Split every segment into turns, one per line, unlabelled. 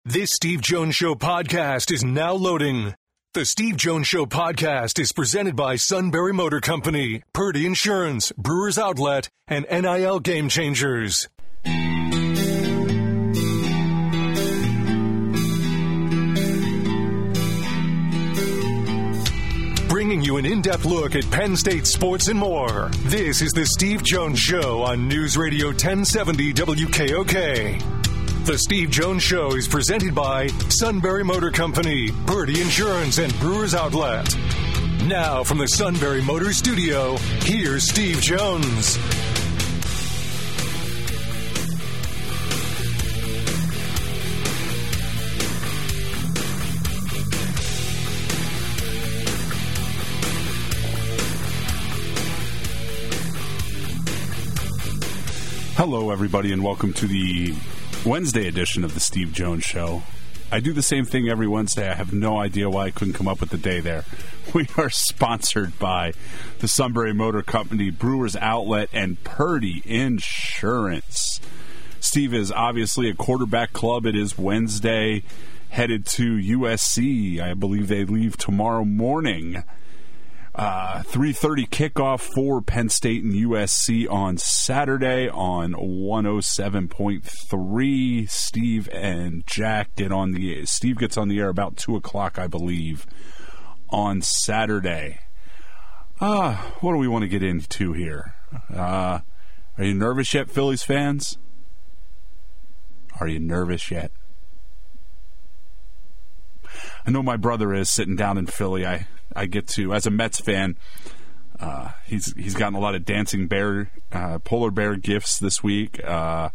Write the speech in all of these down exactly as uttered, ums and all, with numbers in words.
This Steve Jones Show podcast is now loading. The Steve Jones Show podcast is presented by Sunbury Motor Company, Purdy Insurance, Brewers Outlet, and N I L Game Changers. Bringing you an in-depth look at Penn State sports and more. This is the Steve Jones Show on News Radio ten seventy W K O K. The Steve Jones Show is presented by Sunbury Motor Company, Purdy Insurance, and Brewers Outlet. Now from the Sunbury Motor Studio, here's Steve Jones.
Hello, everybody, and welcome to the Wednesday edition of the Steve Jones Show. I do the same thing every Wednesday. I have no idea why I couldn't come up with the day there. We are sponsored by the Sunbury Motor Company, Brewers Outlet, and Purdy Insurance. Steve is obviously a quarterback club. It is Wednesday, headed to U S C. I believe they leave tomorrow morning. Uh, three thirty kickoff for Penn State and U S C on Saturday on one oh seven point three. Steve and Jack get on the Steve gets on the air about two o'clock, I believe, on Saturday. Uh, what do we want to get into here? Uh, are you nervous yet, Phillies fans? Are you nervous yet? I know my brother is sitting down in Philly. I I get to, as a Mets fan, uh, he's he's gotten a lot of dancing bear, uh, polar bear gifts this week. Uh,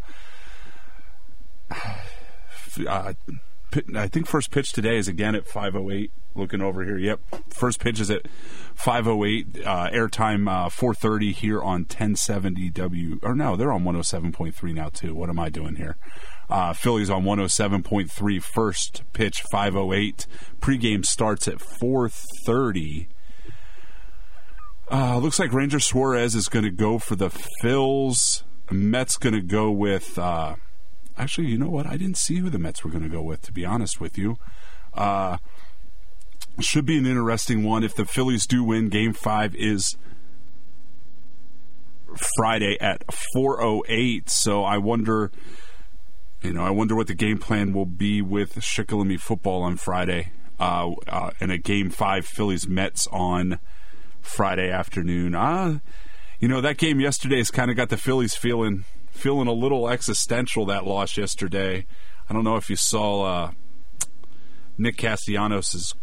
uh, I think first pitch today is again at five oh eight. Looking over here, yep. First pitch is at five oh eight. Uh, airtime uh, four thirty here on ten seventy W. Or no, they're on one oh seven point three now too. What am I doing here? Uh, Phillies on one oh seven point three. First pitch five oh eight. Pregame starts at four thirty. Uh, looks like Ranger Suarez is going to go for the Phils. Mets going to go with. Uh, actually, you know what? I didn't see who the Mets were going to go with, to be honest with you. Uh, should be an interesting one. If the Phillies do win, Game Five is Friday at four oh eight. So I wonder. You know, I wonder what the game plan will be with Shikellamy football on Friday, uh, uh, and a Game Five Phillies-Mets on Friday afternoon. Uh, you know, that game yesterday has kind of got the Phillies feeling feeling a little existential, that loss yesterday. I don't know if you saw uh, Nick Castellanos'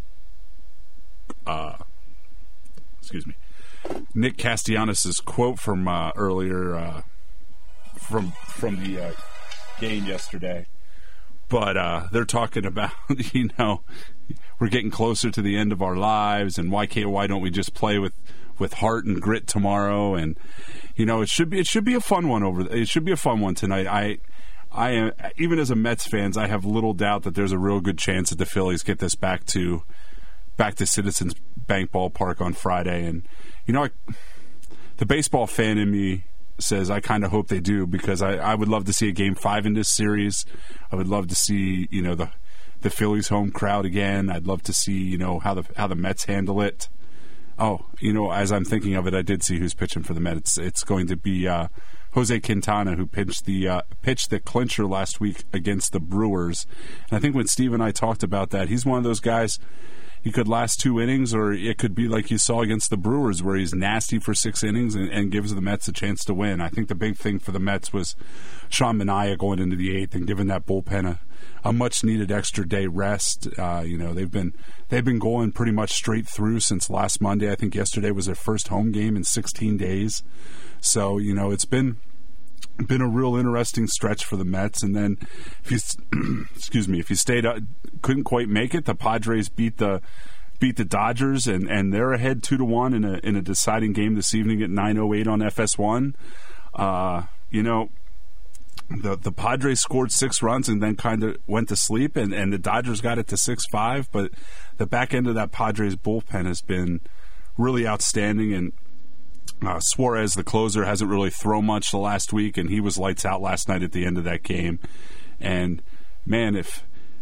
uh, excuse me, Nick Castellanos' quote from uh, earlier uh, from from the. Uh, game yesterday, but uh, they're talking about, you know, we're getting closer to the end of our lives, and why can't why don't we just play with, with heart and grit tomorrow? And you know, it should be it should be a fun one over. It should be a fun one tonight. I I am, even as a Mets fans, I have little doubt that there's a real good chance that the Phillies get this back to back to Citizens Bank Ballpark on Friday. And you know, I, the baseball fan in me says I kind of hope they do, because I, I would love to see a Game Five in this series. I would love to see, you know, the the Phillies home crowd again. I'd love to see, you know, how the how the Mets handle it. Oh, you know, as I'm thinking of it, I did see who's pitching for the Mets. It's, it's going to be uh, Jose Quintana, who pitched the uh, pitched the clincher last week against the Brewers. And I think when Steve and I talked about that, he's one of those guys. He could last two innings, or it could be like you saw against the Brewers, where he's nasty for six innings and, and gives the Mets a chance to win. I think the big thing for the Mets was Sean Manaea going into the eighth and giving that bullpen a, a much-needed extra day rest. Uh, you know, they've been they've been going pretty much straight through since last Monday. I think yesterday was their first home game in sixteen days. So, you know, it's been been a real interesting stretch for the Mets. And then, if you excuse me, if you stayed up, couldn't quite make it, the Padres beat the beat the Dodgers, and, and they're ahead two to one in a in a deciding game this evening at nine oh eight on F S one. Uh, you know, the the Padres scored six runs and then kind of went to sleep, and, and the Dodgers got it to six five. But the back end of that Padres bullpen has been really outstanding, and Uh, Suarez, the closer, hasn't really thrown much the last week, and he was lights out last night at the end of that game. And, man, if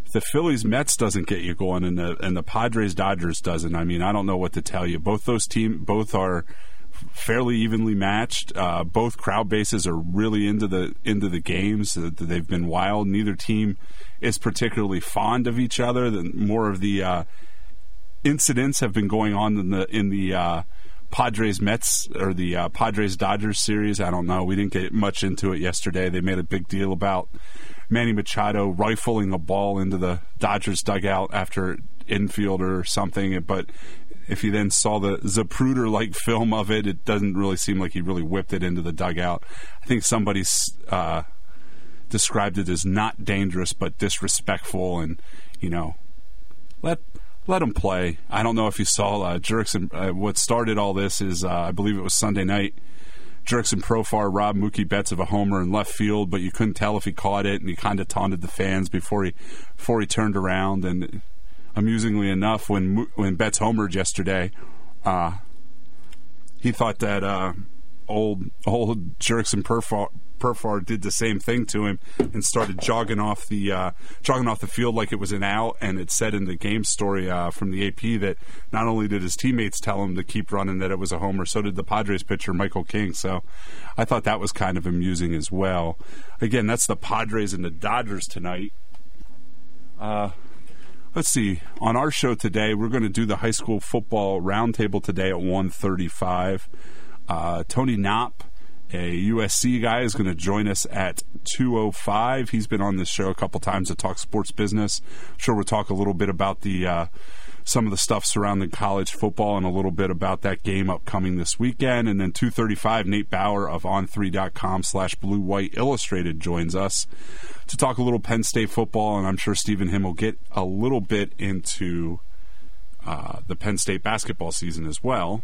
if the Phillies Mets doesn't get you going, and the and the Padres Dodgers doesn't, I mean, I don't know what to tell you. Both those teams, both are fairly evenly matched. Uh, both crowd bases are really into the into the games. They've been wild. Neither team is particularly fond of each other. The, more of the uh, incidents have been going on in the in the uh, Padres Mets or the uh, Padres Dodgers series. I don't know. We didn't get much into it yesterday. They made a big deal about Manny Machado rifling a ball into the Dodgers dugout after infielder or something, but if you then saw the Zapruder-like film of it, it doesn't really seem like he really whipped it into the dugout. I think somebody uh, described it as not dangerous but disrespectful, and, you know, let let him play. I don't know if you saw uh, Jurickson. Uh, what started all this is, uh, I believe it was Sunday night, Jurickson Profar robbed Mookie Betts of a homer in left field, but you couldn't tell if he caught it, and he kind of taunted the fans before he before he turned around. And amusingly enough, when when Betts homered yesterday, uh, he thought that uh, old old Jurickson Profar, Profar did the same thing to him and started jogging off the uh, jogging off the field like it was an out. And it said in the game story uh, from the A P that not only did his teammates tell him to keep running that it was a homer, so did the Padres pitcher Michael King. So I thought that was kind of amusing as well. Again, that's the Padres and the Dodgers tonight. Uh, let's see. On our show today, we're going to do the high school football roundtable today at one thirty-five. Uh, Tony Knopp, a U S C guy, is going to join us at two oh five. He's been on this show a couple times to talk sports business. I'm sure we'll talk a little bit about the uh, some of the stuff surrounding college football and a little bit about that game upcoming this weekend. And then two thirty-five, Nate Bauer of on three dot com slash blue white illustrated joins us to talk a little Penn State football, and I'm sure Steve and him will get a little bit into uh, the Penn State basketball season as well.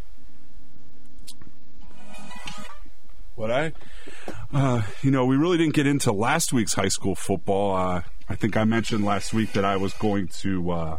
What I, uh, you know, we really didn't get into last week's high school football. Uh, I think I mentioned last week that I was going to uh,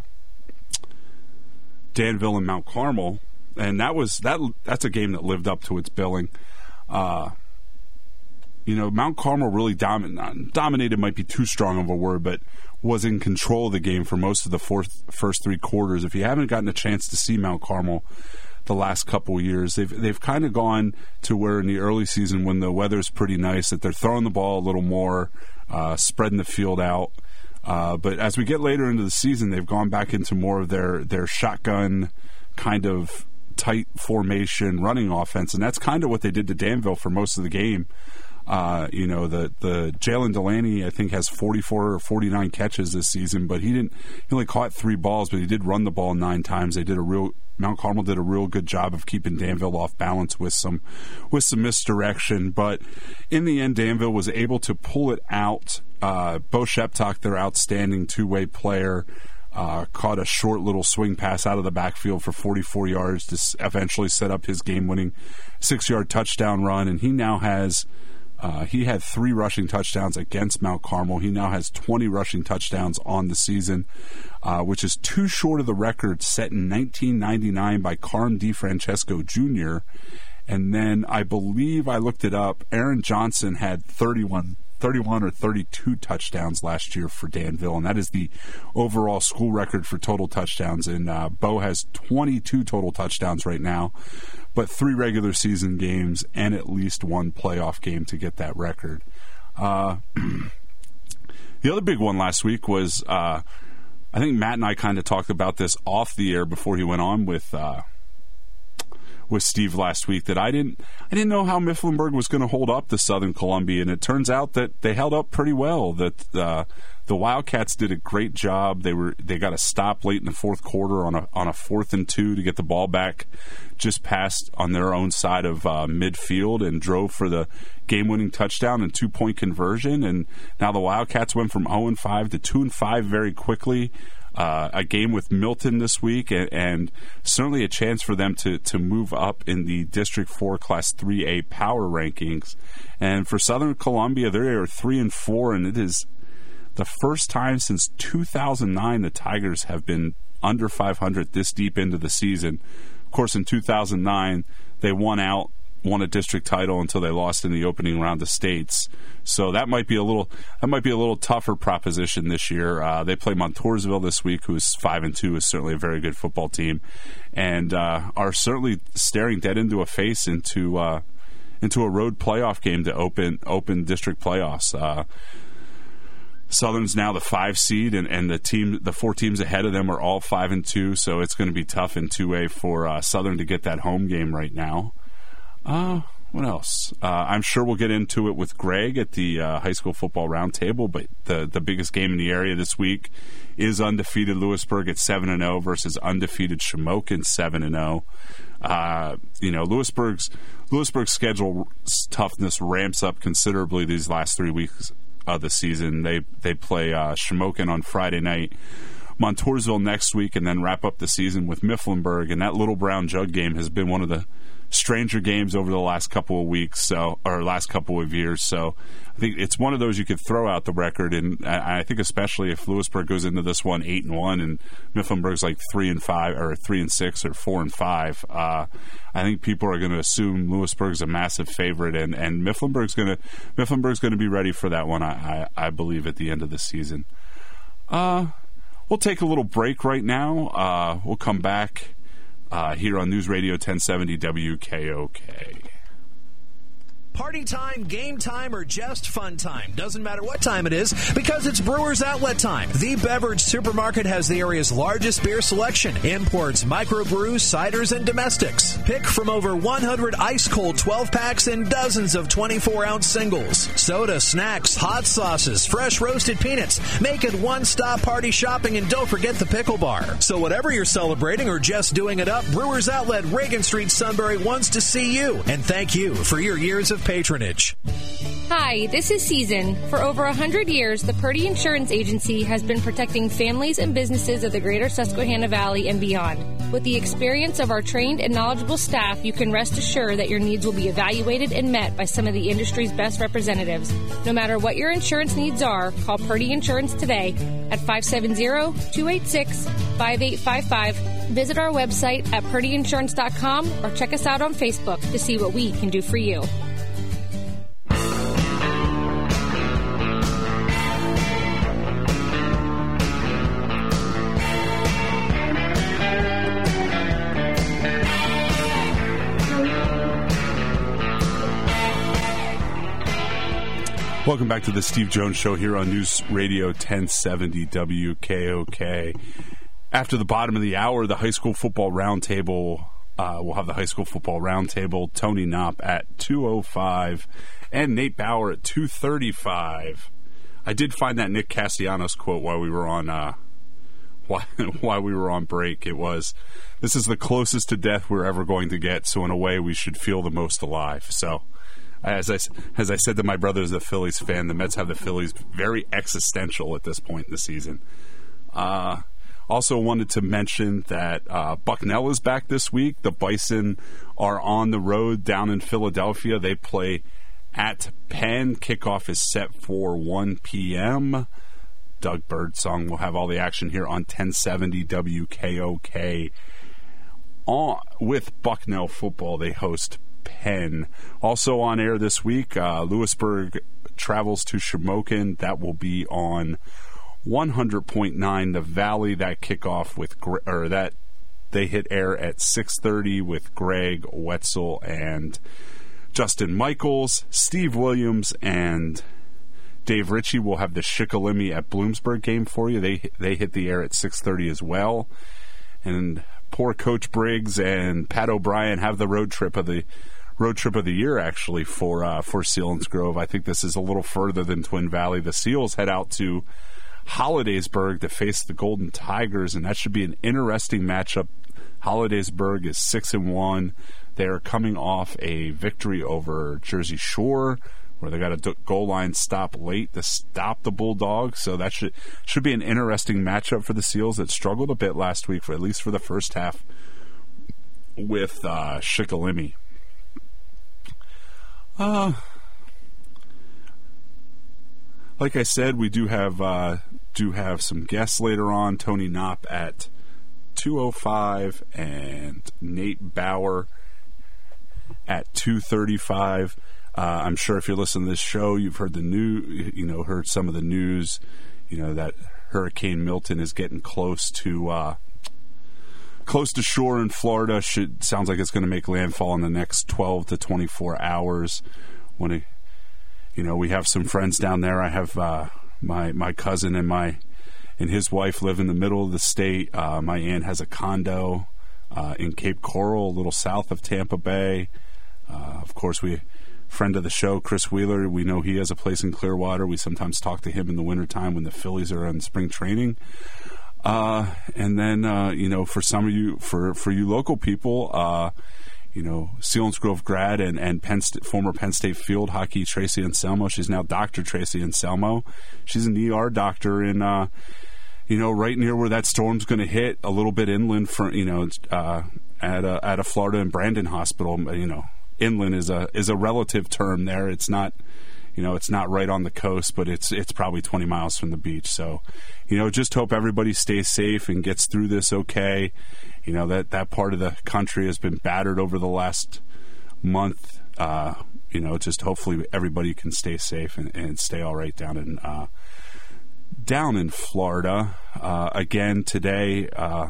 Danville and Mount Carmel, and that was that. That's a game that lived up to its billing. Uh, you know, Mount Carmel really domin- dominated. Might be too strong of a word, but was in control of the game for most of the fourth, first three quarters. If you haven't gotten a chance to see Mount Carmel the last couple of years, they've they've kind of gone to where in the early season when the weather's pretty nice that they're throwing the ball a little more, uh, spreading the field out. Uh, but as we get later into the season, they've gone back into more of their, their shotgun kind of tight formation running offense, and that's kind of what they did to Danville for most of the game. Uh, you know, the the Jalen Delaney, I think, has forty-four or forty-nine catches this season, but he didn't. He only caught three balls, but he did run the ball nine times. They did a real Mount Carmel did a real good job of keeping Danville off balance with some with some misdirection. But in the end, Danville was able to pull it out. Uh, Bo Sheptock, their outstanding two-way player, uh, caught a short little swing pass out of the backfield for forty-four yards to eventually set up his game-winning six-yard touchdown run, and he now has. Uh, he had three rushing touchdowns against Mount Carmel. He now has twenty rushing touchdowns on the season, uh, which is too short of the record set in nineteen ninety-nine by Carm DeFrancesco Junior And then I believe I looked it up. Aaron Johnson had thirty-one, thirty-one or thirty-two touchdowns last year for Danville, and that is the overall school record for total touchdowns. And uh, Bo has twenty-two total touchdowns right now, but three regular season games and at least one playoff game to get that record. Uh, the other big one last week was, uh, I think Matt and I kind of talked about this off the air before he went on with uh, with Steve last week, that I didn't I didn't know how Mifflinburg was going to hold up to Southern Columbia, and it turns out that they held up pretty well. That uh, the Wildcats did a great job. They were they got a stop late in the fourth quarter on a on a fourth and two to get the ball back just past on their own side of uh, midfield, and drove for the game-winning touchdown and two-point conversion. And now the Wildcats went from oh and five to two and five very quickly. Uh, a game with Milton this week, and, and certainly a chance for them to, to move up in the District four Class three A power rankings. And for Southern Columbia, they are three and four, and it is the first time since two thousand nine the Tigers have been under five hundred this deep into the season. Of course, in two thousand nine, they won out won a district title until they lost in the opening round of states. So that might be a little that might be a little tougher proposition this year. Uh, they play Montoursville this week, who is five and two, is certainly a very good football team, and uh, are certainly staring dead into a face into uh, into a road playoff game to open open district playoffs. Uh, Southern's now the five seed, and, and the team, the four teams ahead of them are all five and two. So it's going to be tough in two A for uh, Southern to get that home game right now. Uh, what else? Uh, I'm sure we'll get into it with Greg at the uh, high school football roundtable. But the the biggest game in the area this week is undefeated Lewisburg at seven and zero versus undefeated Shamokin seven and zero. Uh, you know, Lewisburg's Lewisburg's schedule toughness ramps up considerably these last three weeks of the season. They they play uh, Shamokin on Friday night, Montoursville next week, and then wrap up the season with Mifflinburg. And that Little Brown Jug game has been one of the stranger games over the last couple of weeks, so or last couple of years. So I think it's one of those you could throw out the record, and I think especially if Lewisburg goes into this one eight and one, and Mifflinburg's like three and five, or three and six, or four and five. Uh, I think people are going to assume Lewisburg's a massive favorite, and, and Mifflinburg's going to Mifflinburg's going to be ready for that one. I, I I believe at the end of the season. Uh, we'll take a little break right now. Uh, we'll come back. Uh, here on News Radio ten seventy W K O K.
Party time, game time, or just fun time. Doesn't matter what time it is, because it's Brewers Outlet time. The Beverage Supermarket has the area's largest beer selection. Imports, microbrews, ciders, and domestics. Pick from over one hundred ice-cold twelve-packs and dozens of twenty-four ounce singles. Soda, snacks, hot sauces, fresh roasted peanuts. Make it one-stop party shopping, and don't forget the pickle bar. So whatever you're celebrating or just doing it up, Brewers Outlet, Reagan Street, Sunbury wants to see you. And thank you for your years of patronage.
Hi, this is Season. For over one hundred years, the Purdy Insurance Agency has been protecting families and businesses of the greater Susquehanna Valley and beyond. With the experience of our trained and knowledgeable staff, you can rest assured that your needs will be evaluated and met by some of the industry's best representatives. No matter what your insurance needs are, call Purdy Insurance today at five seven zero, two eight six, five eight five five. Visit our website at purdy insurance dot com or check us out on Facebook to see what we can do for you.
Welcome back to the Steve Jones Show here on News Radio ten seventy W K O K. After the bottom of the hour, the high school football roundtable. Uh, we'll have the high school football roundtable. Tony Knopp at two oh five and Nate Bauer at two thirty-five. I did find that Nick Castellanos quote while we were on uh, while, while we were on break. It was, "This is the closest to death we're ever going to get, so in a way we should feel the most alive." So As I, as I said to my brother as a Phillies fan, the Mets have the Phillies very existential at this point in the season. Uh, also wanted to mention that uh, Bucknell is back this week. The Bison are on the road down in Philadelphia. They play at Penn. Kickoff is set for one p.m. Doug Birdsong will have all the action here on ten seventy W K O K. On, with Bucknell football, they host Penn. Also on air this week, uh, Lewisburg travels to Shamokin. That will be on one hundred point nine The Valley. That kickoff with or that they hit air at six thirty with Greg Wetzel and Justin Michaels. Steve Williams and Dave Ritchie will have the Shikellamy at Bloomsburg game for you. They they hit the air at six thirty as well. And poor Coach Briggs and Pat O'Brien have the road trip of the road trip of the year, actually, for uh, for Selinsgrove. I think this is a little further than Twin Valley. The Seals head out to Hollidaysburg to face the Golden Tigers, and that should be an interesting matchup. Hollidaysburg is six and one. They're coming off a victory over Jersey Shore, where they got a goal line stop late to stop the Bulldogs. So that should should be an interesting matchup for the Seals that struggled a bit last week, for at least for the first half, with uh, Shikellamy. Uh, like I said, we do have uh, do have some guests later on. Tony Knopp at two oh five and Nate Bauer at two thirty-five. Uh, I'm sure if you're listening to this show, you've heard the new, you know, heard some of the news, you know, that Hurricane Milton is getting close to uh, close to shore in Florida. Should sounds like it's going to make landfall in the next twelve to twenty-four hours. When it, you know, we have some friends down there. I have uh, my my cousin and my and his wife live in the middle of the state. Uh, my aunt has a condo uh, in Cape Coral, a little south of Tampa Bay. Uh, of course, we. Friend of the show, Chris Wheeler, we know he has a place in Clearwater. We sometimes talk to him in the wintertime when the Phillies are on spring training. Uh, and then, uh, you know, for some of you, for, for you local people, uh, you know, Selinsgrove grad and, and Penn St- former Penn State field hockey Tracy Anselmo. She's now Doctor Tracy Anselmo. She's an E R doctor in, uh, you know, right near where that storm's going to hit, a little bit inland from, you know, uh, at a, at a Florida and Brandon hospital, you know. Inland is a is a relative term there. It's not, you know, it's not right on the coast, but it's it's probably twenty miles from the beach. So, you know, just hope everybody stays safe and gets through this okay. You know, that, that part of the country has been battered over the last month. Uh, you know, just hopefully everybody can stay safe and, and stay all right down in uh, down in Florida. Uh, again today. Uh,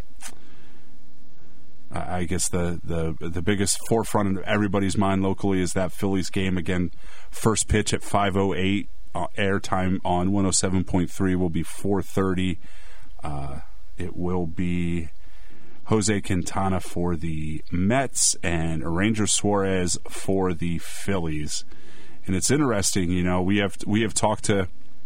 I guess the, the the biggest forefront of everybody's mind locally is that Phillies game. Again, first pitch at five oh eight. Uh, airtime on one oh seven point three will be four thirty. Uh, it will be Jose Quintana for the Mets and Ranger Suarez for the Phillies. And it's interesting, you know, we have we have talked to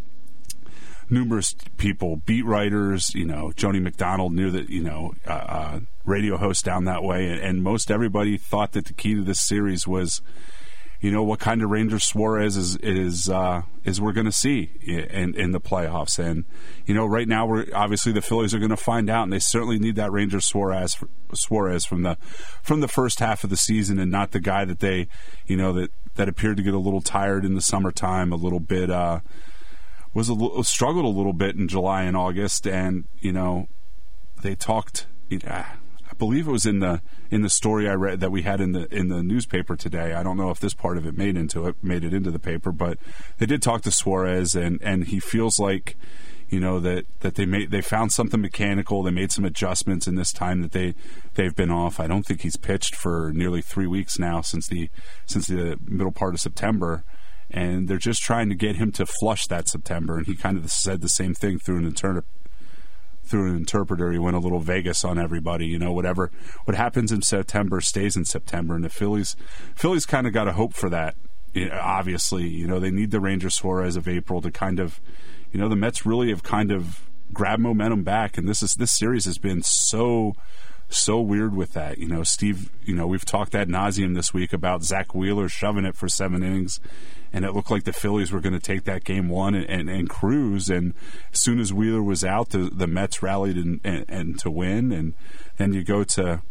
numerous people, beat writers, you know, Joni McDonald knew that, you know, uh, uh, radio host down that way, and, and most everybody thought that the key to this series was, you know, what kind of Ranger Suarez is is uh, is we're going to see in in the playoffs. And you know, right now we're obviously the Phillies are going to find out, and they certainly need that Ranger Suarez Suarez from the from the first half of the season, and not the guy that they, you know, that that appeared to get a little tired in the summertime, a little bit. Uh, was a little, struggled a little bit in July and August, and you know they talked. You know, I believe it was in the in the story I read that we had in the in the newspaper today. I don't know if this part of it made into it made it into the paper, but they did talk to Suarez, and, and he feels like you know that, that they made they found something mechanical. They made some adjustments in this time that they they've been off. I don't think he's pitched for nearly three weeks now since the since the middle part of September. And they're just trying to get him to flush that September. And he kind of said the same thing through an inter- through an interpreter. He went a little Vegas on everybody. You know, whatever what happens in September stays in September. And the Phillies, Phillies kind of got to hope for that. You know, obviously, you know they need the Ranger Suarez of April to kind of, you know, the Mets really have kind of grabbed momentum back. And this is this series has been so. So weird with that, you know. Steve, you know, we've talked ad nauseum this week about Zach Wheeler shoving it for seven innings, and it looked like the Phillies were going to take that game one and, and, and cruise. And as soon as Wheeler was out, the, the Mets rallied and, and, and to win. And then you go to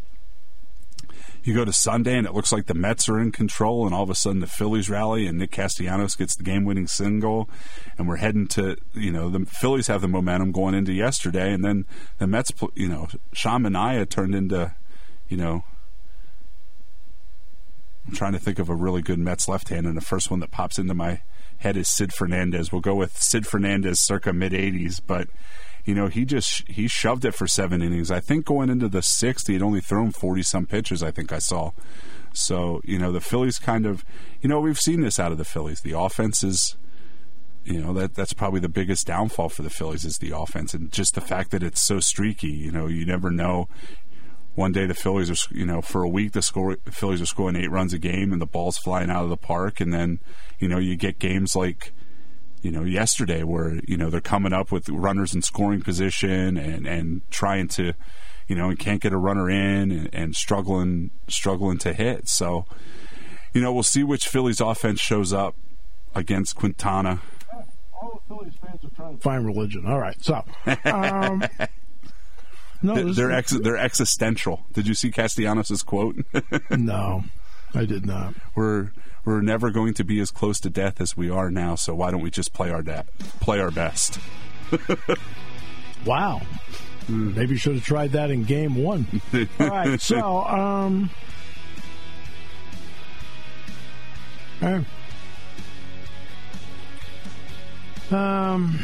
you go to Sunday, and it looks like the Mets are in control, and all of a sudden the Phillies rally, and Nick Castellanos gets the game-winning single, and we're heading to, you know, the Phillies have the momentum going into yesterday, and then the Mets, you know, Sean Manaea turned into, you know, I'm trying to think of a really good Mets left-hand, and the first one that pops into my head is Sid Fernandez. We'll go with Sid Fernandez circa mid-eighties, but you know, he just he shoved it for seven innings. I think going into the sixth, he'd only thrown forty-some pitches, I think I saw. So, you know, the Phillies kind of, you know, we've seen this out of the Phillies. The offense is, you know, that that's probably the biggest downfall for the Phillies is the offense. And just the fact that it's so streaky, you know, you never know. One day the Phillies are, you know, for a week the, score, the Phillies are scoring eight runs a game and the ball's flying out of the park. And then, you know, you get games like, you know, yesterday where, you know, they're coming up with runners in scoring position and, and trying to, you know, and can't get a runner in and, and struggling struggling to hit. So, you know, we'll see which Phillies offense shows up against Quintana.
All the Phillies fans are trying to find religion. All right, so um,
no, they're ex- they're existential. Did you see Castellanos' quote?
No, I did not.
We're we're never going to be as close to death as we are now. So why don't we just play our de- play our best?
Wow. Mm. Maybe you should have tried that in game one. All right, so um, Right. Um.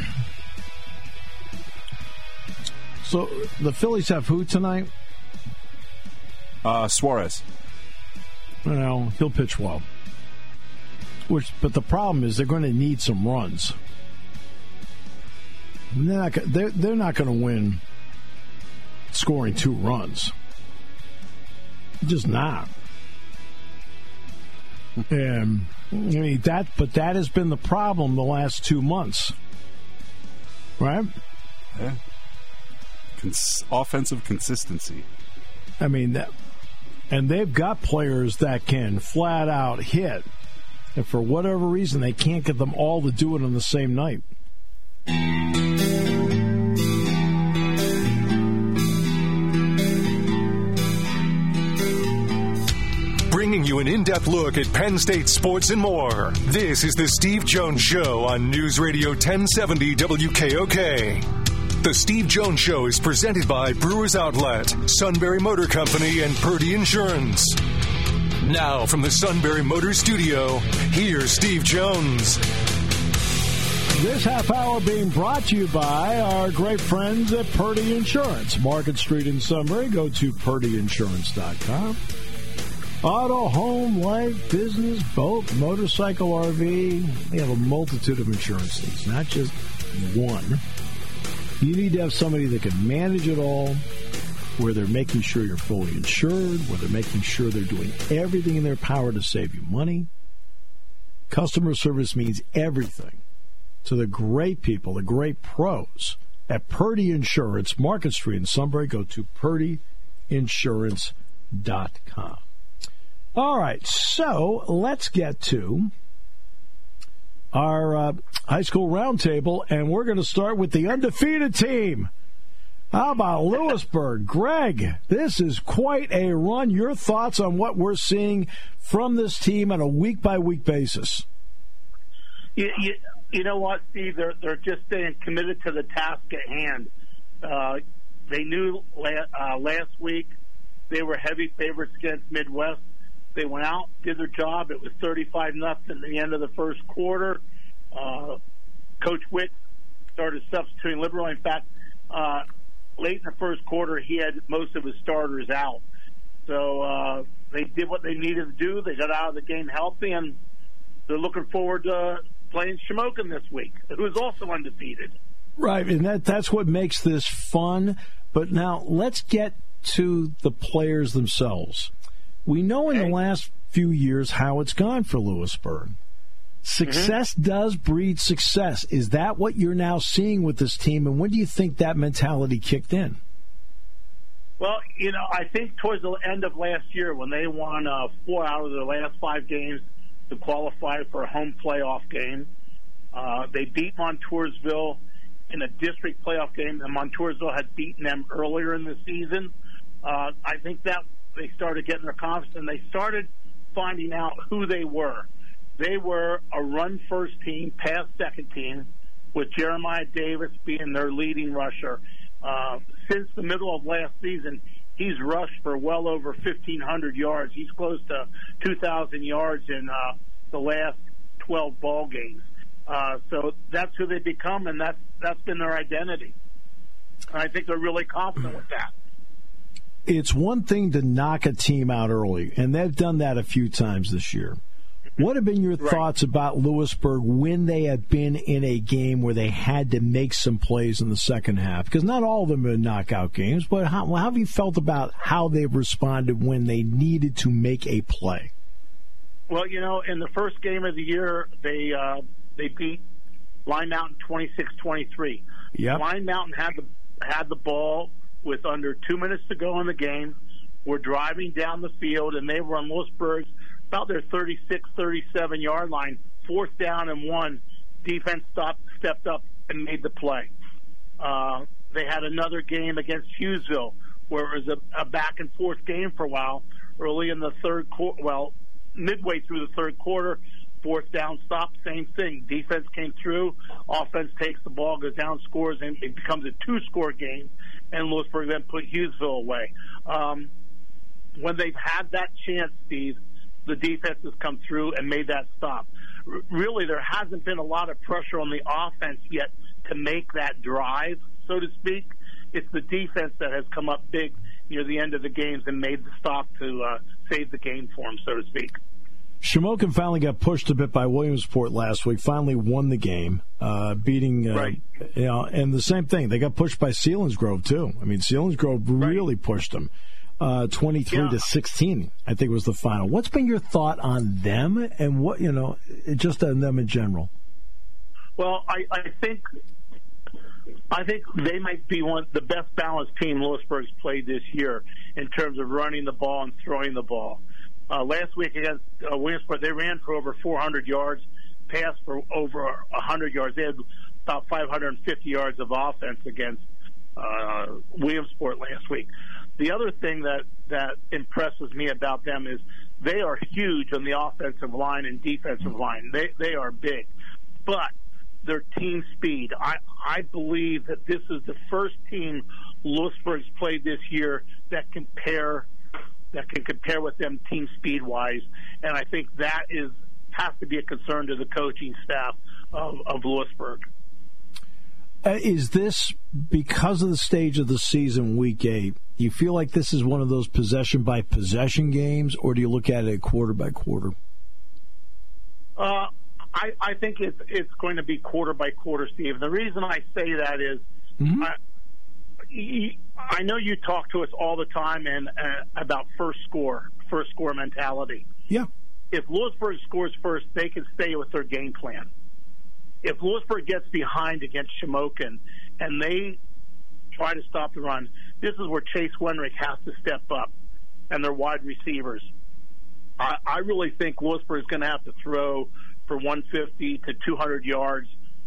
So the Phillies have who tonight?
Uh, Suarez.
Well, he'll pitch well. Which, but the problem is they're going to need some runs. They're not. They're, they're not going to win scoring two runs. Just not. And I mean that, but that has been the problem the last two months, right?
Yeah. Cons- offensive consistency.
I mean, that, and they've got players that can flat out hit, and for whatever reason, they can't get them all to do it on the same night.
Bringing you an in-depth look at Penn State sports and more. This is the Steve Jones Show on News Radio ten seventy W K O K. The Steve Jones Show is presented by Brewers Outlet, Sunbury Motor Company, and Purdy Insurance. Now from the Sunbury Motor Studio, here's Steve Jones.
This half hour being brought to you by our great friends at Purdy Insurance. Market Street in Sunbury. Go to purdy insurance dot com. Auto, home, life, business, boat, motorcycle, R V. They have a multitude of insurance needs, not just one. You need to have somebody that can manage it all, where they're making sure you're fully insured, where they're making sure they're doing everything in their power to save you money. Customer service means everything to the great people, the great pros at Purdy Insurance, Market Street in Sunbury. Go to purdy insurance dot com. All right, so let's get to our uh, high school roundtable, and we're going to start with the undefeated team. How about Lewisburg? Greg, this is quite a run. Your thoughts on what we're seeing from this team on a week-by-week basis?
You, you, you know what, Steve? They're, they're just staying committed to the task at hand. Uh, they knew la- uh, last week they were heavy favorites against Midwest. They went out, did their job. It was thirty-five nothing at the end of the first quarter. Uh, Coach Witt started substituting liberally. In fact, uh, late in the first quarter, he had most of his starters out. So uh, they did what they needed to do. They got out of the game healthy, and they're looking forward to playing Shamokin this week, who is also undefeated.
Right, and that that's what makes this fun. But now let's get to the players themselves. We know in the last few years how it's gone for Lewisburg. Success mm-hmm. does breed success. Is that what you're now seeing with this team, and when do you think that mentality kicked in?
Well, you know, I think towards the end of last year when they won uh, four out of their last five games to qualify for a home playoff game, uh, they beat Montoursville in a district playoff game, and Montoursville had beaten them earlier in the season. Uh, I think that they started getting their confidence, and they started finding out who they were. They were a run-first team, pass-second team, with Jeremiah Davis being their leading rusher. Uh, since the middle of last season, he's rushed for well over fifteen hundred yards. He's close to two thousand yards in uh, the last twelve ball games. Uh, so that's who they become, and that's, that's been their identity. And I think they're really confident with that.
It's one thing to knock a team out early, and they've done that a few times this year. What have been your right. thoughts about Lewisburg when they have been in a game where they had to make some plays in the second half? Because not all of them are knockout games, but how, how have you felt about how they've responded when they needed to make a play?
Well, you know, in the first game of the year, they uh, they beat Line Mountain twenty-six twenty-three.
Yep.
Line Mountain had the had the ball with under two minutes to go in the game. We're driving down the field, and they were on Lewisburg's about their thirty-six, thirty-seven yard line, fourth down and one. Defense stopped, stepped up and made the play. Uh, they had another game against Hughesville where it was a, a back and forth game for a while. Early in the third quarter, well, midway through the third quarter, fourth down, stop, same thing. Defense came through, offense takes the ball, goes down, scores, and it becomes a two-score game. And Lewisburg then put Hughesville away. Um, when they've had that chance, Steve, the defense has come through and made that stop. R- really, there hasn't been a lot of pressure on the offense yet to make that drive, so to speak. It's the defense that has come up big near the end of the games and made the stop to uh, save the game for them, so to speak.
Shamokin finally got pushed a bit by Williamsport last week, finally won the game, uh, beating, uh,
right.
you know, and the same thing. They got pushed by Selinsgrove, too. I mean, Selinsgrove really right. pushed them. Uh, twenty-three yeah. to sixteen, I think was the final. What's been your thought on them and what, you know, just on them in general?
Well, I, I think I think they might be one the best balanced team Lewisburg's played this year in terms of running the ball and throwing the ball. Uh, last week against uh, Williamsport, they ran for over four hundred yards, passed for over one hundred yards. They had about five hundred fifty yards of offense against uh, Williamsport last week. The other thing that, that impresses me about them is they are huge on the offensive line and defensive line. They they are big. But their team speed, I, I believe that this is the first team Lewisburg's played this year that compare that can compare with them team speed wise, and I think that is has to be a concern to the coaching staff of, of Lewisburg.
Uh, is this because of the stage of the season, week eight? Do you feel like this is one of those possession by possession games, or do you look at it quarter by quarter?
Uh, I, I think it's it's going to be quarter by quarter, Steve. The reason I say that is, mm-hmm. I, I know you talk to us all the time and uh, about first score, first score mentality.
Yeah.
If Lewisburg scores first, they can stay with their game plan. If Lewisburg gets behind against Shamokin and they try to stop the run, this is where Chase Wenrick has to step up and their wide receivers. I, I really think Lewisburg is going to have to throw for one fifty to two hundred yards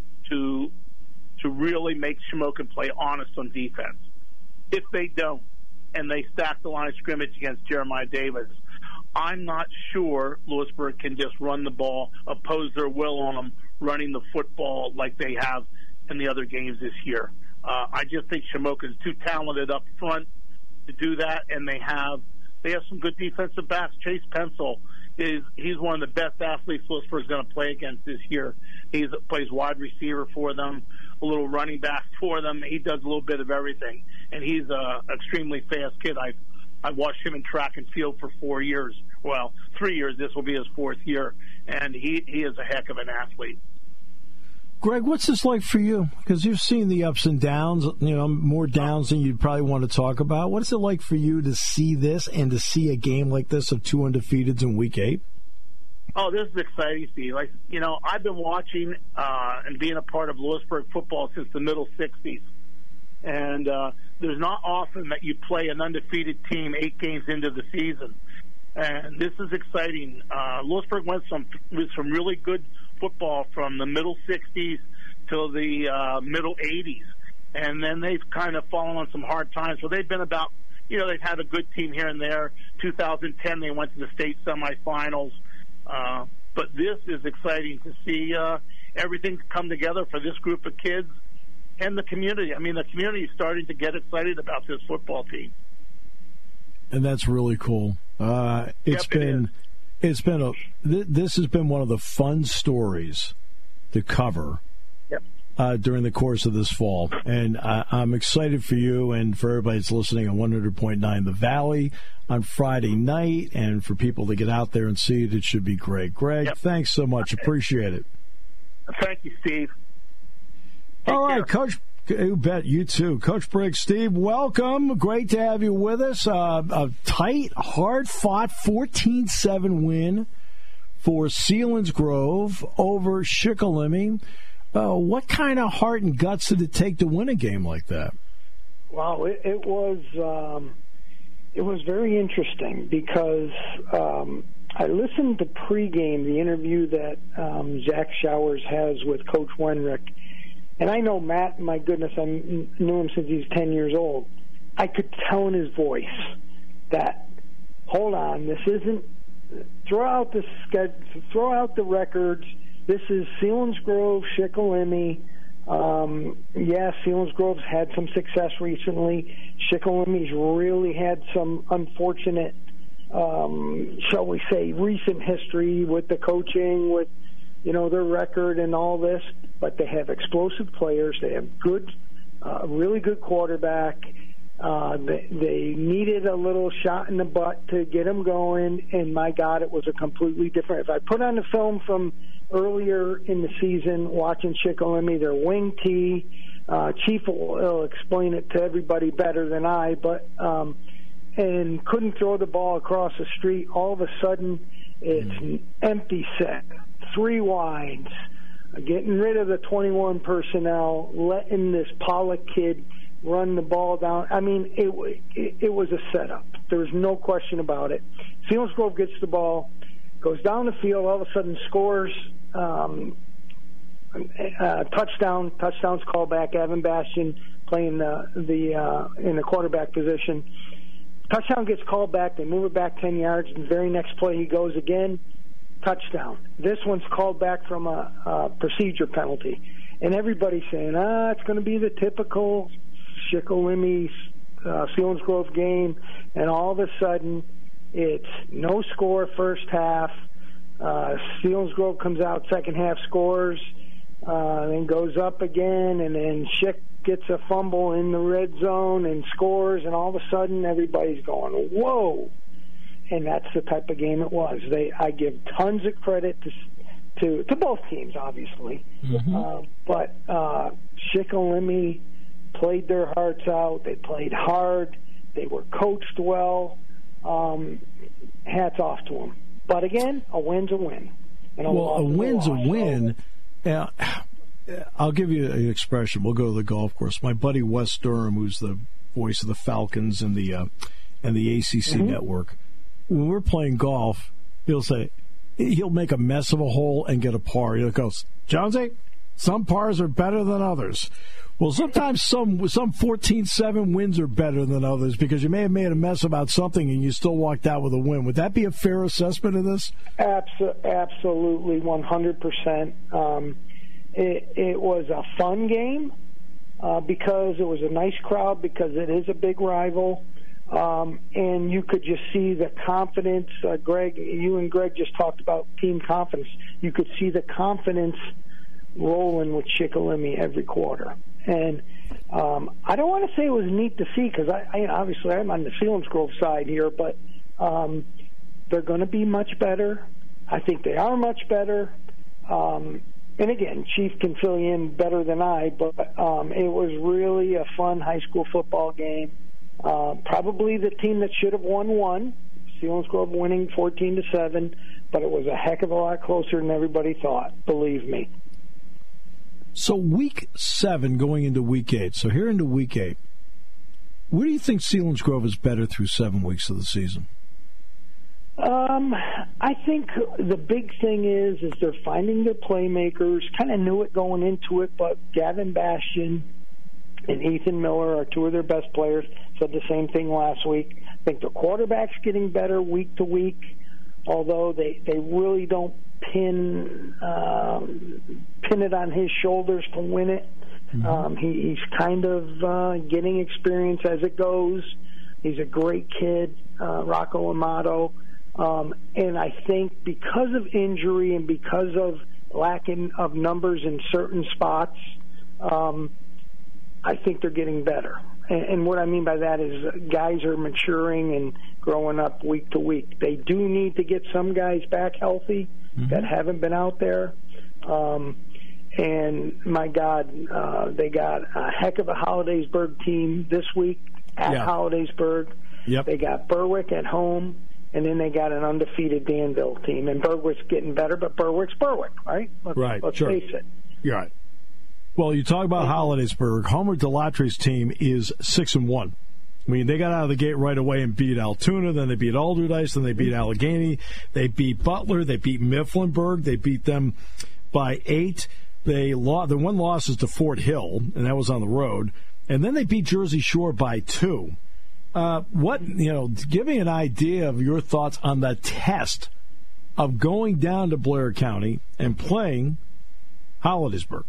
to to really make Shamokin play honest on defense. If they don't, and they stack the line of scrimmage against Jeremiah Davis, I'm not sure Lewisburg can just run the ball, oppose their will on them, running the football like they have in the other games this year. Uh, I just think Shamokin's too talented up front to do that, and they have they have some good defensive backs. Chase Pencil is he's one of the best athletes Lewisburg's going to play against this year. He plays wide receiver for them, a little running back for them. He does a little bit of everything, and he's an extremely fast kid. I've I've watched him in track and field for four years. Well, three years. This will be his fourth year, and he, he is a heck of an athlete.
Greg, what's this like for you? Because you've seen the ups and downs, you know, more downs than you'd probably want to talk about. What is it like for you to see this and to see a game like this of two undefeateds in week eight?
Oh, this is exciting, Steve. Like, you know, I've been watching uh, and being a part of Lewisburg football since the middle sixties. And uh, there's not often that you play an undefeated team eight games into the season. And this is exciting. Uh, Lewisburg went some, with some really good football from the middle sixties till the uh, middle eighties. And then they've kind of fallen on some hard times. So they've been about, you know, they've had a good team here and there. two thousand ten, they went to the state semifinals. Uh, but this is exciting to see uh, everything come together for this group of kids and the community. I mean, the community is starting to get excited about this football team.
And that's really cool. Uh, it's
yep,
been...
It
It's been a. Th- this has been one of the fun stories to cover
yep.
uh, during the course of this fall, and I, I'm excited for you and for everybody that's listening on one hundred point nine The Valley on Friday night, and for people to get out there and see it. It should be great. Greg,
yep.
thanks so much. Appreciate it.
Thank you, Steve. Take
All right,
care.
Coach. You bet. You too. Coach Briggs, Steve, welcome. Great to have you with us. Uh, a tight, hard-fought fourteen seven win for Selinsgrove over Shikellamy. Uh, what kind of heart and guts did it take to win a game like that?
Well, it, it was um, it was very interesting because um, I listened to pregame, the interview that um, Zach Showers has with Coach Wenrick. And I know Matt, my goodness, I knew him since he's ten years old. I could tell in his voice that, hold on, this isn't, throw out the throw out the records. This is Selinsgrove, Shikellamy. Um, yeah, Selinsgrove's had some success recently. Shikellamy really had some unfortunate um, shall we say, recent history with the coaching, with, you know, their record and all this, but they have explosive players. They have good, uh, really good quarterback. Uh, they, they needed a little shot in the butt to get them going, and my God, it was a completely different. If I put on the film from earlier in the season, watching Shikellamy, their wing tee, uh, Chief will, will explain it to everybody better than I, but um, and couldn't throw the ball across the street. All of a sudden, it's an empty set, three wides, getting rid of the twenty-one personnel, letting this Pollock kid run the ball down. I mean, it, it it was a setup. There's no question about it. Selinsgrove gets the ball, goes down the field, all of a sudden scores, um, uh, touchdown. Touchdown's called back. Evan Bastian playing the the uh, in the quarterback position. Touchdown gets called back. They move it back ten yards. And the very next play, he goes again. Touchdown. This one's called back from a, a procedure penalty, and everybody's saying, ah, it's going to be the typical Shikellamy, uh, Selinsgrove game, and all of a sudden it's no score first half. Uh, Selinsgrove comes out second half, scores, uh, then goes up again, and then Schick gets a fumble in the red zone and scores, and all of a sudden everybody's going, whoa! And that's the type of game it was. They, I give tons of credit to to, to both teams, obviously, mm-hmm. uh, but uh, Shikellamy played their hearts out. They played hard. They were coached well. Um, hats off to them. But again, a win's a win. And a
well, a win's a, a win.
So,
uh, I'll give you an expression. We'll go to the golf course. My buddy Wes Durham, who's the voice of the Falcons and the uh, and the A C C mm-hmm. network, when we're playing golf, he'll say he'll make a mess of a hole and get a par. He'll go, Jonesy, some pars are better than others. Well, sometimes some some fourteen seven wins are better than others because you may have made a mess about something and you still walked out with a win. Would that be a fair assessment of this?
Abso- absolutely, one hundred percent. Um, it, it was a fun game uh, because it was a nice crowd, because it is a big rival. Um, and you could just see the confidence. Uh, Greg, you and Greg just talked about team confidence. You could see the confidence rolling with Shikellamy every quarter. And um, I don't want to say it was neat to see, because I, I obviously I'm on the Selinsgrove side here, but um, they're going to be much better. I think they are much better. Um, and again, Chief can fill you in better than I, but um, it was really a fun high school football game. Uh, probably the team that should have won won. Selinsgrove winning fourteen to seven, but it was a heck of a lot closer than everybody thought. Believe me.
So week seven going into week eight. So here into week eight, where do you think Selinsgrove is better through seven weeks of the season?
Um, I think the big thing is is they're finding their playmakers. Kind of knew it going into it, but Gavin Bastian and Ethan Miller are two of their best players. Said the same thing last week. I think the quarterback's getting better week to week, although they, they really don't pin um, pin it on his shoulders to win it. Mm-hmm. Um, he, he's kind of uh, getting experience as it goes. He's a great kid, uh, Rocco Amato. Um, and I think because of injury and because of lacking of numbers in certain spots, um, I think they're getting better. And, and what I mean by that is guys are maturing and growing up week to week. They do need to get some guys back healthy mm-hmm. that haven't been out there. Um, and, my God, uh, they got a heck of a Hollidaysburg team this week at yeah. Hollidaysburg.
Yep.
They got Berwick at home, and then they got an undefeated Danville team. And Berwick's getting better, but Berwick's Berwick, right? Let's,
right,
let's
sure.
face it.
You're right. Well, you talk about Hollidaysburg. Homer Delatre's team is six and one. I mean, they got out of the gate right away and beat Altoona, then they beat Alderdice, then they beat Allegheny, they beat Butler, they beat Mifflinburg, they beat them by eight. They lost. The one loss is to Fort Hill, and that was on the road, and then they beat Jersey Shore by two. Uh, what you know? Give me an idea of your thoughts on the test of going down to Blair County and playing Hollidaysburg.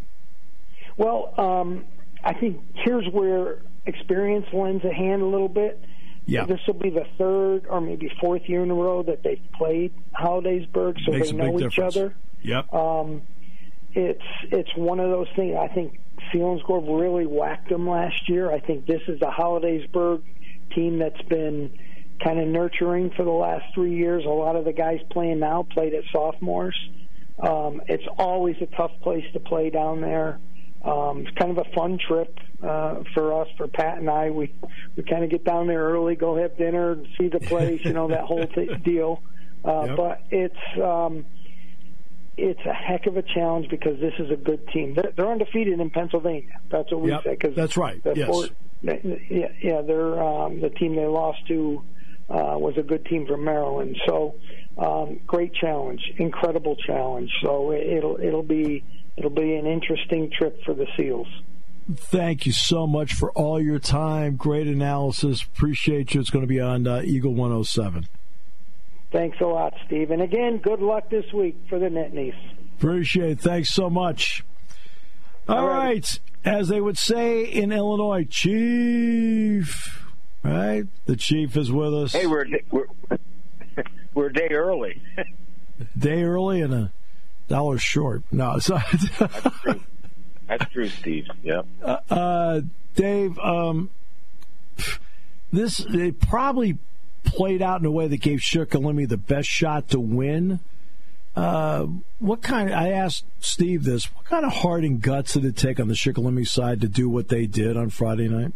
Well, um, I think here's where experience lends a hand a little bit.
Yeah.
This will be the third or maybe fourth year in a row that they've played Hollidaysburg, so
Makes
they
a
know
big
each
difference.
other.
Yep.
Um, it's it's one of those things. I think Selinsgrove really whacked them last year. I think this is a Hollidaysburg team that's been kind of nurturing for the last three years. A lot of the guys playing now played as sophomores. Um, it's always a tough place to play down there. Um, it's kind of a fun trip uh, for us, for Pat and I. We we kind of get down there early, go have dinner, see the place, you know, that whole th- deal. Uh, yep. But it's um, it's a heck of a challenge because this is a good team. They're, they're undefeated in Pennsylvania. That's what we
yep.
say. Cause
That's right. Yes.
Fort, yeah, yeah, they're um, the team they lost to uh, was a good team from Maryland. So um, great challenge, incredible challenge. So it'll it'll be. It'll be an interesting trip for the Seals.
Thank you so much for all your time. Great analysis. Appreciate you. It's going to be on uh, Eagle one oh seven.
Thanks a lot, Steve. And again, good luck this week for the Nittanies.
Appreciate it. Thanks so much. All, all right. right. As they would say in Illinois, Chief. Right? The Chief is with us.
Hey, we're we're, we're a day early.
Day early and a dollar short. No, so
that's true. That's true, Steve. Yep.
Uh, uh, Dave, um, this it probably played out in a way that gave Shikellamy the best shot to win. Uh, what kind of, I asked Steve this, what kind of heart and guts did it take on the Shikellamy side to do what they did on Friday night?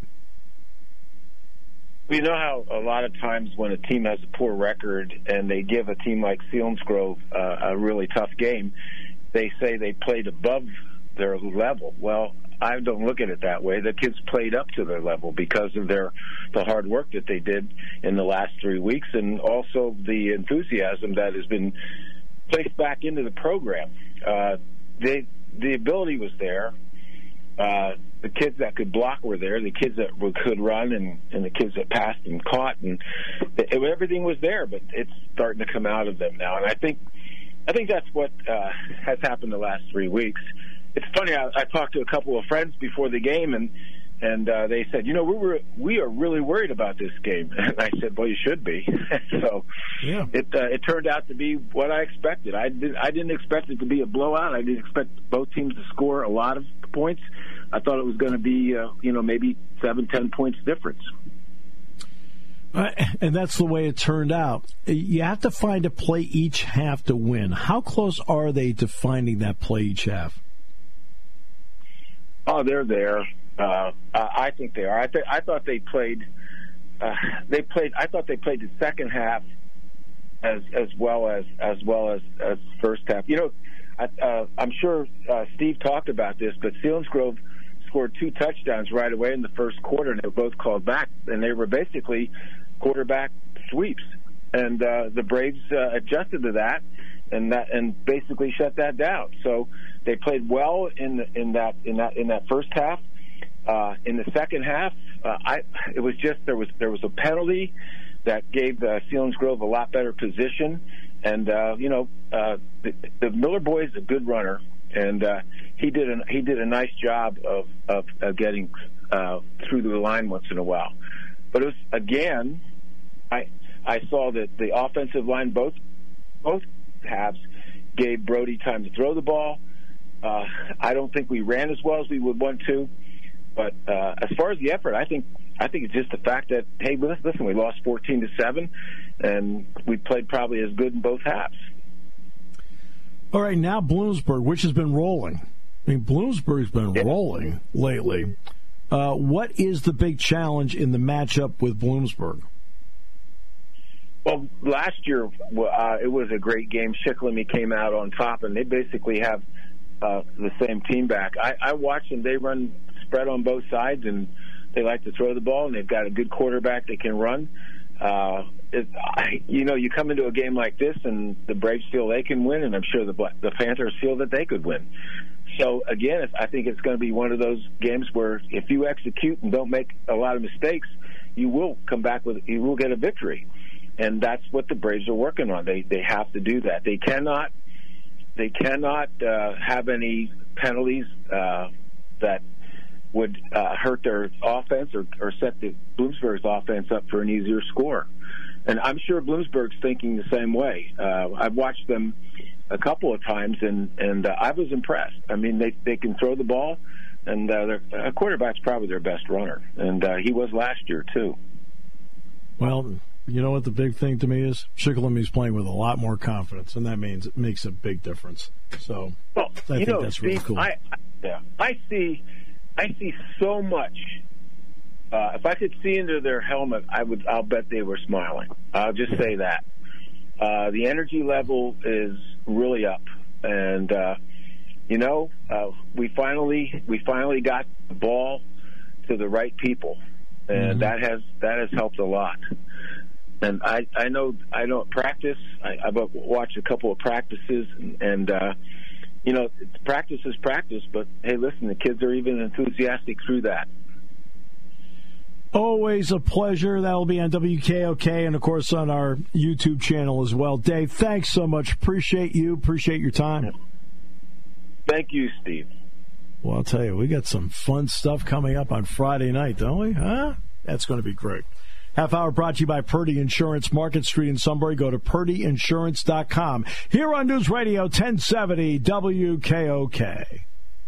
You know how a lot of times when a team has a poor record and they give a team like Selinsgrove uh, a really tough game, they say they played above their level. Well, I don't look at it that way. The kids played up to their level because of their the hard work that they did in the last three weeks and also the enthusiasm that has been placed back into the program. Uh, they, the ability was there. Uh, the kids that could block were there. The kids that were, could run, and, and the kids that passed and caught, and it, everything was there. But it's starting to come out of them now, and I think, I think that's what uh, has happened the last three weeks. It's funny. I, I talked to a couple of friends before the game, and and uh, they said, you know, we were we are really worried about this game. And I said, well, you should be. so
yeah.
it uh, it turned out to be what I expected. I did I didn't expect it to be a blowout. I didn't expect both teams to score a lot of points. I thought it was going to be, uh, you know, maybe seven, ten points difference.
Uh, and that's the way it turned out. You have to find a play each half to win. How close are they to finding that play each half?
Oh, they're there. Uh, I think they are. I, th- I thought they played. Uh, they played. I thought they played the second half as as well as as well as, as first half. You know, I, uh, I'm sure uh, Steve talked about this, but Selinsgrove scored two touchdowns right away in the first quarter, and they were both called back, and they were basically quarterback sweeps. And uh, the Braves uh, adjusted to that, and that and basically shut that down. So they played well in the, in that in that in that first half. Uh, in the second half, uh, I it was just there was there was a penalty that gave uh, Selinsgrove a lot better position, and uh, you know uh, the, the Miller boy is a good runner, and uh, he did an, he did a nice job of of, of getting uh, through the line once in a while. But it was again, I I saw that the offensive line both both halves gave Brody time to throw the ball. Uh, I don't think we ran as well as we would want to. But uh, as far as the effort, I think I think it's just the fact that, hey, listen, we lost fourteen to seven, and we played probably as good in both halves.
All right, now Bloomsburg, which has been rolling. I mean, Bloomsburg's been yeah. rolling lately. Uh, what is the big challenge in the matchup with Bloomsburg?
Well, last year uh, it was a great game. Shikellamy came out on top, and they basically have uh, the same team back. I, I watched them. They run spread on both sides, and they like to throw the ball, and they've got a good quarterback that can run. Uh, it, I, you know, you come into a game like this, and the Braves feel they can win, and I'm sure the the Panthers feel that they could win. So, again, I think it's going to be one of those games where if you execute and don't make a lot of mistakes, you will come back with, you will get a victory. And that's what the Braves are working on. They they have to do that. They cannot they cannot uh, have any penalties uh, that would uh, hurt their offense or, or set the Bloomsburg's offense up for an easier score. And I'm sure Bloomsburg's thinking the same way. Uh, I've watched them a couple of times, and, and uh, I was impressed. I mean, they they can throw the ball, and uh, their a quarterback's probably their best runner, and uh, he was last year too.
Well, you know what the big thing to me is? Shikellamy playing with a lot more confidence, and that means it makes a big difference. So
well,
I
you
think
know,
that's
Steve,
really cool.
I, I, yeah, I see, I see so much. Uh, if I could see into their helmet, I would. I'll bet they were smiling. I'll just say that. Uh, the energy level is really up, and uh, you know, uh, we finally we finally got the ball to the right people, and mm-hmm. that has that has helped a lot. And I, I know I don't practice. I, I've watched a couple of practices, and, and uh, you know, practice is practice. But hey, listen, the kids are even enthusiastic through that.
Always a pleasure. That'll be on W K O K and, of course, on our YouTube channel as well. Dave, thanks so much. Appreciate you. Appreciate your time.
Thank you, Steve.
Well, I'll tell you, we got some fun stuff coming up on Friday night, don't we? Huh? That's going to be great. Half hour brought to you by Purdy Insurance, Market Street in Sunbury. Go to purdy insurance dot com. Here on News Radio ten seventy W K O K.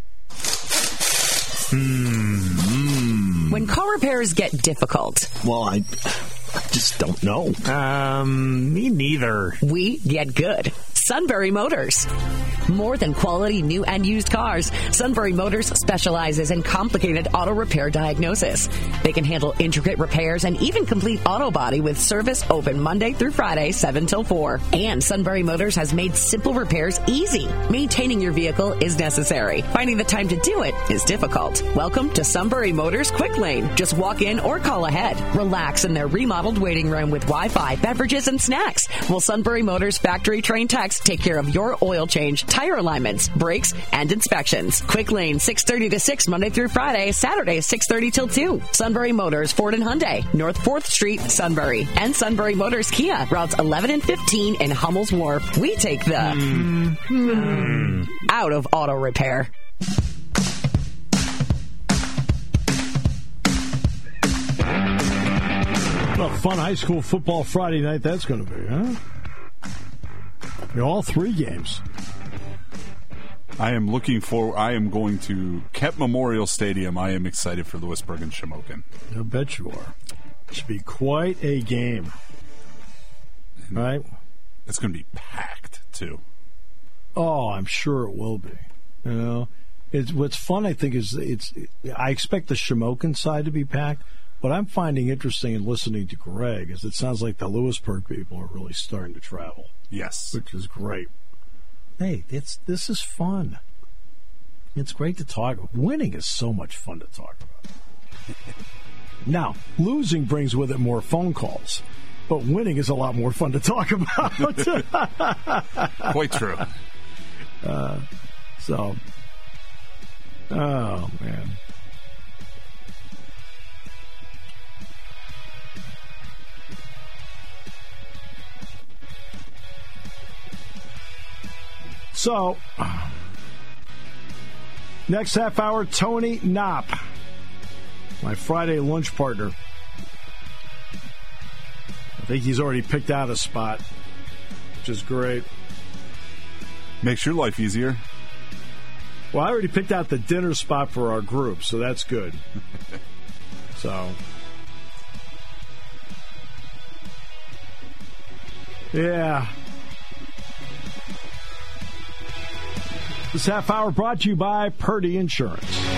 Hmm. When car repairs get difficult.
Well, I, I just don't know.
Um, me neither.
We get good. Sunbury Motors. More than quality new and used cars, Sunbury Motors specializes in complicated auto repair diagnosis. They can handle intricate repairs and even complete auto body with service open Monday through Friday, seven till four. And Sunbury Motors has made simple repairs easy. Maintaining your vehicle is necessary. Finding the time to do it is difficult. Welcome to Sunbury Motors Quick Lane. Just walk in or call ahead. Relax in their remodeled waiting room with Wi-Fi, beverages, and snacks. Will Sunbury Motors factory-trained techs take care of your oil change, tire alignments, brakes, and inspections. Quick Lane, six thirty to six, Monday through Friday, Saturday, six thirty till two. Sunbury Motors, Ford and Hyundai, North fourth Street, Sunbury. And Sunbury Motors Kia, routes eleven and fifteen in Hummel's Wharf. We take the mm. Mm. out of auto repair.
What a fun high school football Friday night that's going to be, huh? You know, all three games.
I am looking for. I am going to Kemp Memorial Stadium. I am excited for Lewisburg and Shamokin.
I bet you are. It should be quite a game, and right?
It's going to be packed too.
Oh, I'm sure it will be. You know, it's what's fun. I think is it's. I expect the Shamokin side to be packed. What I'm finding interesting in listening to Greg is it sounds like the Lewisburg people are really starting to travel.
Yes,
which is great. Hey, it's this is fun. It's great to talk. Winning is so much fun to talk about. Now, losing brings with it more phone calls, but winning is a lot more fun to talk about.
Quite true.
Uh, so, oh man. So, next half hour, Tony Knopp, my Friday lunch partner. I think he's already picked out a spot, which is great.
Makes your life easier.
Well, I already picked out the dinner spot for our group, so that's good. So, yeah. This half hour brought to you by Purdy Insurance.